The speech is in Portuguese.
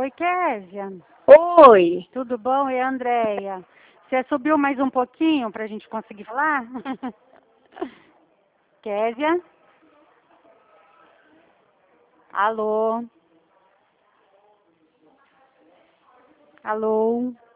Oi, Késia. Oi. Tudo bom? E a Andréia? Você subiu mais um pouquinho para a gente conseguir falar? Késia? Alô? Alô?